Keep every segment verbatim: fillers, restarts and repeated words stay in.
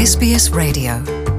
S B S Radio.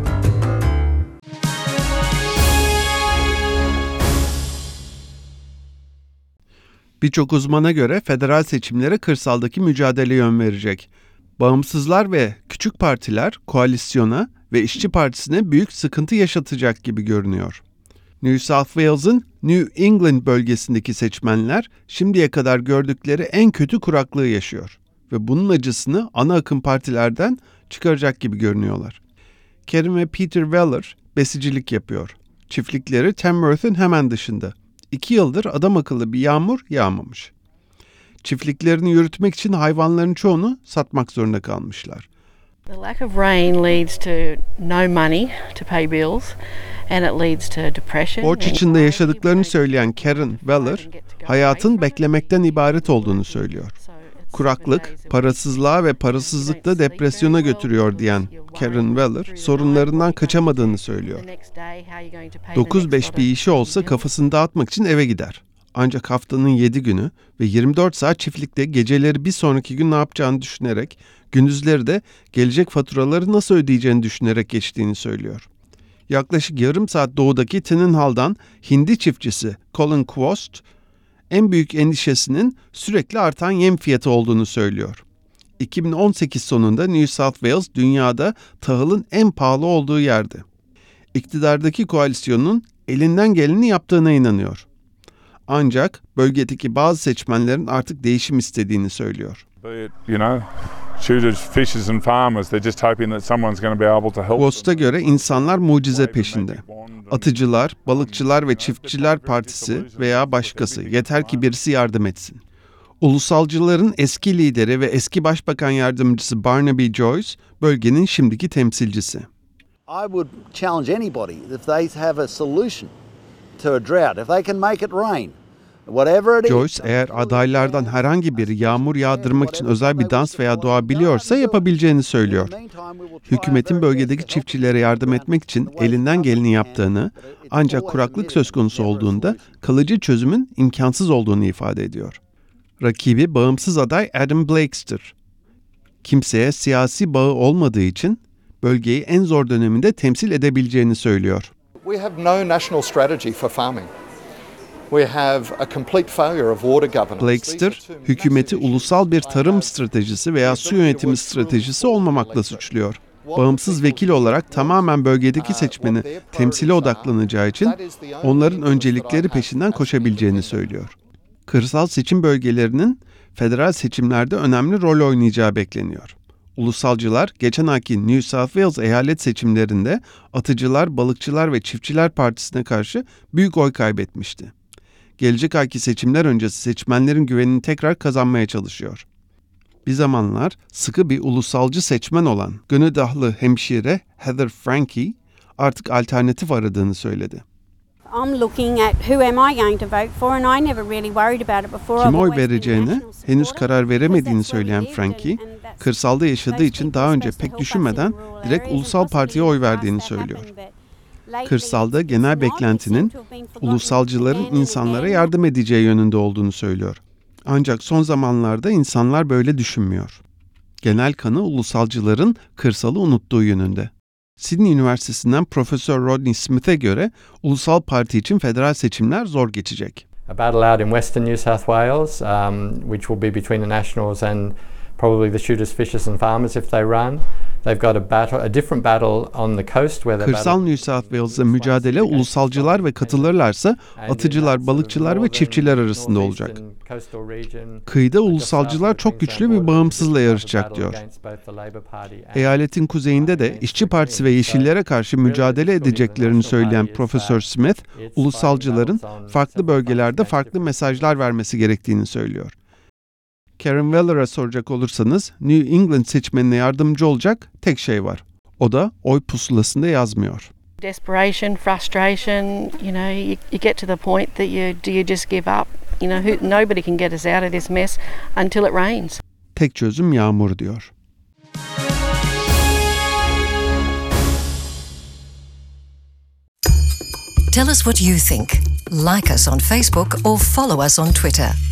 Birçok uzmana göre federal seçimlere kırsaldaki mücadele yön verecek. Bağımsızlar ve küçük partiler koalisyona ve işçi partisine büyük sıkıntı yaşatacak gibi görünüyor. New South Wales'ın New England bölgesindeki seçmenler şimdiye kadar gördükleri en kötü kuraklığı yaşıyor ve bunun acısını ana akım partilerden çıkaracak gibi görünüyorlar. Karen ve Peter Weller besicilik yapıyor. Çiftlikleri Tamworth'un hemen dışında. İki yıldır adam akıllı bir yağmur yağmamış. Çiftliklerini yürütmek için hayvanların çoğunu satmak zorunda kalmışlar. The lack of rain leads to no money to pay bills and it leads to depression. Borç içinde yaşadıklarını söyleyen Karen Weller, hayatın beklemekten ibaret olduğunu söylüyor. Kuraklık, parasızlığa ve parasızlıkla depresyona götürüyor diyen Karen Weller, sorunlarından kaçamadığını söylüyor. dokuz beş bir işi olsa kafasını dağıtmak için eve gider. Ancak haftanın yedi günü ve yirmi dört saat çiftlikte geceleri bir sonraki gün ne yapacağını düşünerek, gündüzleri de gelecek faturaları nasıl ödeyeceğini düşünerek geçtiğini söylüyor. Yaklaşık yarım saat doğudaki Tinninhal'dan hindi çiftçisi Colin Quast, en büyük endişesinin sürekli artan yem fiyatı olduğunu söylüyor. iki bin on sekiz sonunda New South Wales dünyada tahılın en pahalı olduğu yerdi. İktidardaki koalisyonun elinden geleni yaptığına inanıyor. Ancak bölgedeki bazı seçmenlerin artık değişim istediğini söylüyor. Quast'a göre insanlar mucize peşinde. Atıcılar, balıkçılar ve çiftçiler partisi veya başkası, yeter ki birisi yardım etsin. Ulusalcıların eski lideri ve eski başbakan yardımcısı Barnaby Joyce, bölgenin şimdiki temsilcisi. I would challenge anybody if they have a solution to a drought, if they can make it rain. Joyce, eğer adaylardan herhangi biri yağmur yağdırmak için özel bir dans veya dua biliyorsa yapabileceğini söylüyor. Hükümetin bölgedeki çiftçilere yardım etmek için elinden geleni yaptığını, ancak kuraklık söz konusu olduğunda kalıcı çözümün imkansız olduğunu ifade ediyor. Rakibi bağımsız aday Adam Blakes'tir. Kimseye siyasi bağı olmadığı için bölgeyi en zor döneminde temsil edebileceğini söylüyor. We have no national strategy for farming. We have a complete failure of water governance. Blakes'tir, hükümeti ulusal bir tarım stratejisi veya su yönetimi stratejisi olmamakla suçluyor. Bağımsız vekil olarak tamamen bölgedeki seçmeni temsile odaklanacağı için onların öncelikleri peşinden koşabileceğini söylüyor. Kırsal seçim bölgelerinin federal seçimlerde önemli rol oynayacağı bekleniyor. Ulusalcılar geçen ayki New South Wales eyalet seçimlerinde Atıcılar, Balıkçılar ve Çiftçiler Partisi'ne karşı büyük oy kaybetmişti. Gelecek ayki seçimler öncesi seçmenlerin güvenini tekrar kazanmaya çalışıyor. Bir zamanlar sıkı bir ulusalcı seçmen olan gönüllü hemşire Heather Frankie artık alternatif aradığını söyledi. Kime oy vereceğine henüz karar veremediğini söyleyen Frankie, kırsalda yaşadığı için daha önce pek düşünmeden direkt ulusal partiye oy verdiğini söylüyor. Kırsalda genel beklentinin ulusalcıların insanlara yardım edeceği yönünde olduğunu söylüyor. Ancak son zamanlarda insanlar böyle düşünmüyor. Genel kanı ulusalcıların kırsalı unuttuğu yönünde. Sydney Üniversitesi'nden Profesör Rodney Smith'e göre ulusal parti için federal seçimler zor geçecek. A battle out in Western New South Wales, um, which will be between the Nationals and probably the shooters, fishers and farmers if they run. They've got a battle, a different battle on the coast where the Kırsal New South Wales'da mücadele ulusalcılar ve katılırlarsa atıcılar, balıkçılar ve çiftçiler arasında olacak. Kıyıda ulusalcılar çok güçlü bir bağımsızla yarışacak diyor. Eyaletin kuzeyinde de İşçi Partisi ve Yeşillere karşı mücadele edeceklerini söyleyen Profesör Smith, ulusalcıların farklı bölgelerde farklı mesajlar vermesi gerektiğini söylüyor. Karen Weller'a soracak olursanız New England seçmenine yardımcı olacak tek şey var. O da oy pusulasında yazmıyor. Desperation, frustration, you know, you, you get to the point that you do you just give up? You know, who, nobody can get us out of this mess until it rains. Tek çözüm yağmur diyor. Tell us what you think. Like us on Facebook or follow us on Twitter.